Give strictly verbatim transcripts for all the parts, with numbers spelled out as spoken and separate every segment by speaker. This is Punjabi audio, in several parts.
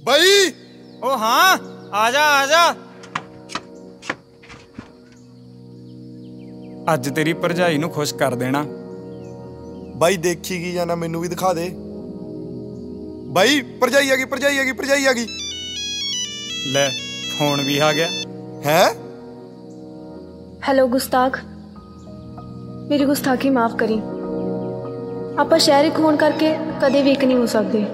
Speaker 1: ਬਈ
Speaker 2: ਓ ਹਾਂ ਆ ਜਾ ਆ ਜਾ। ਅੱਜ ਤੇਰੀ ਭਰਜਾਈ ਨੂੰ ਖੁਸ਼ ਕਰ ਦੇਣਾ।
Speaker 1: ਬਾਈ ਦੇਖੀ ਕੀ ਜਾਣਾ, ਮੈਨੂੰ ਵੀ ਦਿਖਾ ਦੇ। ਬਾਈ ਭਰਜਾਈ ਆ ਗਈ, ਭਰਜਾਈ ਆ ਗਈ, ਭਰਜਾਈ ਆ ਗਈ।
Speaker 2: ਲੈ ਫੋਨ ਵੀ ਆ ਗਿਆ।
Speaker 1: ਹੈ
Speaker 3: ਹੈਲੋ ਗੁਸਤਾਖ, ਮੇਰੀ ਗੁਸਤਾਖੀ ਮਾफ़ ਕਰੀ। ਆਪਾਂ ਸ਼ਹਿਰ ਇੱਕ ਹੋਣ ਕਰਕੇ ਕਦੇ ਵੀ ਇੱਕ ਨਹੀਂ ਹੋ ਸਕਦੇ।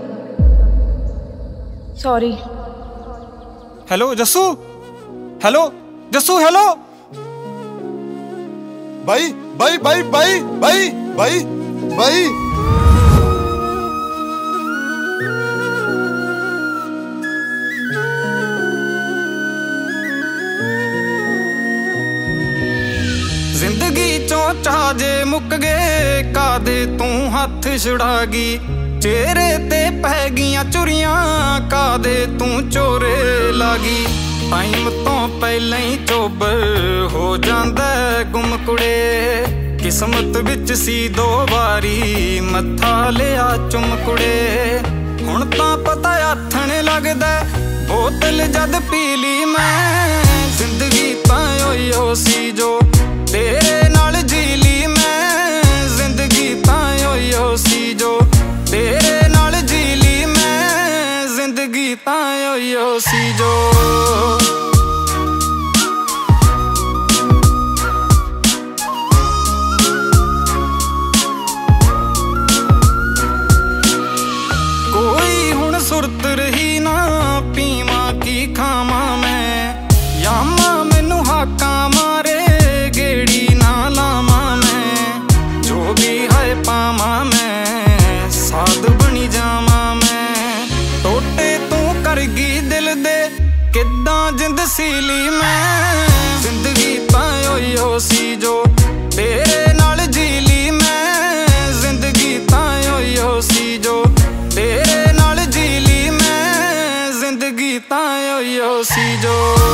Speaker 3: Sorry.
Speaker 2: Hello Jassu, hello Jassu, hello.
Speaker 1: Bye bye bye bye bye bye bye
Speaker 2: ਜ਼ਿੰਦਗੀ ਚੋਂ ਚਾਹ ਜੇ ਮੁੱਕ ਗਏ, ਕਾਦੇ ਤੂੰ ਹੱਥ ਛੁਡਾ ਗਈ। ਚਿਹਰੇ ਤੇ ਪੈ ਗਈਆਂ ਚੁਰੀਆਂ, ਕਾਦੇ ਤੂੰ ਚੋਰੇ ਲਾ ਗਈ। ਟਾਈਮ ਤੋਂ ਪਹਿਲਾਂ ਹੀ ਚੋਬਰ ਹੋ ਜਾਂਦਾ ਗੁੰਮ ਕੁੜੇ। ਕਿਸਮਤ ਵਿੱਚ ਸੀ ਦੋ ਵਾਰੀ ਮੱਥਾ ਲਿਆ ਚੁੰਮ ਕੁੜੇ। ਹੁਣ ਤਾਂ ਪਤਾ ਆਥਣ ਲੱਗਦਾ ਬੋਤਲ ਜਦ ਪੀ ਲਈ ਮੈਂ। ਜ਼ਿੰਦਗੀ ਤਾਂ ਓਈ ਓ ਸੀ ਜੋ ਤੇਰੇ ਨਾਲ ਜੀ ਲਈ ਮੈਂ। ਜ਼ਿੰਦਗੀ ਤਾਂ ਓਈ ਓ ਸੀ ਜੋ ਤੇਰੇ ਨਾਲ ਜੀ ਲਈ ਮੈਂ। ਜ਼ਿੰਦਗੀ ਤਾਂ ਓਈ ਓ ਸੀ ਜੋ। ਕੋਈ ਹੁਣ ਸੁਰਤ ਰਹੀ ਨਾ, ਪੀਵਾਂ ਕੀ ਖਾਵਾਂ ਮੈਂ। ਯਾਮਾ ਮੈਨੂੰ ਹਾਕਾਂ ਮਾਰੇ, ਗੇੜੀ ਨਾ ਲਾਵਾਂ ਮੈਂ। ਜੋ ਵੀ ਹੈ ਪਾਵਾਂ ਮੈਂ, ਸਾਧ ਬਣੀ ਜਾਵਾਂ ਮੈਂ। ਟੋਟੇ ਤੂੰ ਕਰ ਗਈ ਦਿਲ ਦੇ, ਕਿੱਦਾਂ ਜਿੰਦ ਸੀ ਲਈ ਮੈਂ। ਜ਼ਿੰਦਗੀ ਤਾਂ ਓਈ ਓ ਸੀ ਜੋ ਤੇਰੇ ਨਾਲ ਜੀ ਲਈ ਮੈਂ। ਜ਼ਿੰਦਗੀ ਤਾਂ ਓਈ ਓ ਸੀ ਜੋ ਤੇਰੇ ਨਾਲ ਜੀ ਲਈ ਮੈਂ। ਜ਼ਿੰਦਗੀ ਤਾਂ ਓਈ ਓ ਸੀ ਜੋ।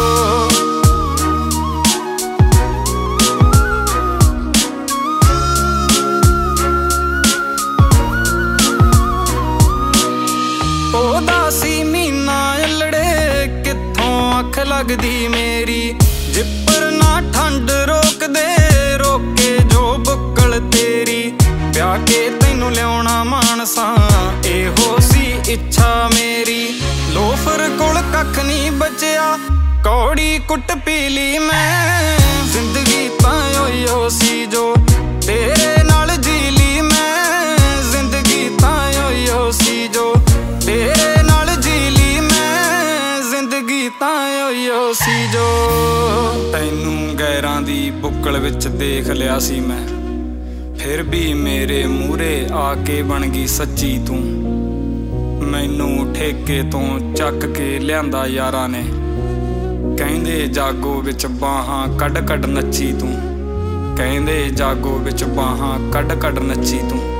Speaker 2: ਉਹਦਾ ਸੀ ਮੀਨਾ ਅਲੜੇ, ਕਿੱਥੋਂ ਅੱਖ ਲੱਗਦੀ ਮੇਰੀ। ਜਿੱਪਰ ਨਾ ਠੰਡ ਰੋਕਦੇ, ਰੋਕੇ ਜੋ ਬੁੱਕਲ ਤੇਰੀ। ਪਿਆ ਕੇ ਤੈਨੂੰ ਲਿਆਉਣਾ ਮਾਨਸਾ, ਇਹੋ ਸੀ ਇੱਛਾ ਮੇਰੀ। ਲੋਫਰ ਕੋਲ ਕੱਖ ਨਹੀਂ ਬਚਿਆ, ਕੌੜੀ ਕੁੱਟ ਪੀ ਲਈ ਮੈਂ। ਜ਼ਿੰਦਗੀ ਤਾਂ ਓਈ ਓ ਸੀ ਜੋ ਤੇਰੇ ਨਾਲ ਜੀ ਲਈ ਮੈਂ। ਜ਼ਿੰਦਗੀ ਤਾਂ ਓਈ ਓ ਸੀ ਜੋ ਤੇਰੇ ਨਾਲ ਜੀ ਲਈ ਮੈਂ। ਜ਼ਿੰਦਗੀ ਤਾਂ ਓਈ ਓ ਸੀ ਜੋ। ਤੈਨੂੰ ਗੈਰਾਂ ਦੀ ਬੁੱਕਲ ਵਿੱਚ ਦੇਖ ਲਿਆ ਸੀ ਮੈਂ, ਫਿਰ ਵੀ ਮੇਰੇ ਮੂਹਰੇ ਆ ਕੇ ਬਣ ਗਈ ਸੱਚੀ ਤੂੰ। ਮੈਨੂੰ ਠੇਕੇ ਤੋਂ ਚੱਕ ਕੇ ਲਿਆਂਦਾ ਯਾਰਾਂ ਨੇ, ਕਹਿੰਦੇ ਜਾਗੋ ਵਿੱਚ ਬਾਹਾਂ ਕੱਢ ਕੱਢ ਨੱਚੀ ਤੂੰ। ਕਹਿੰਦੇ ਜਾਗੋ ਵਿੱਚ ਬਾਹਾਂ ਕੱਢ ਕੱਢ ਨੱਚੀ ਤੂੰ।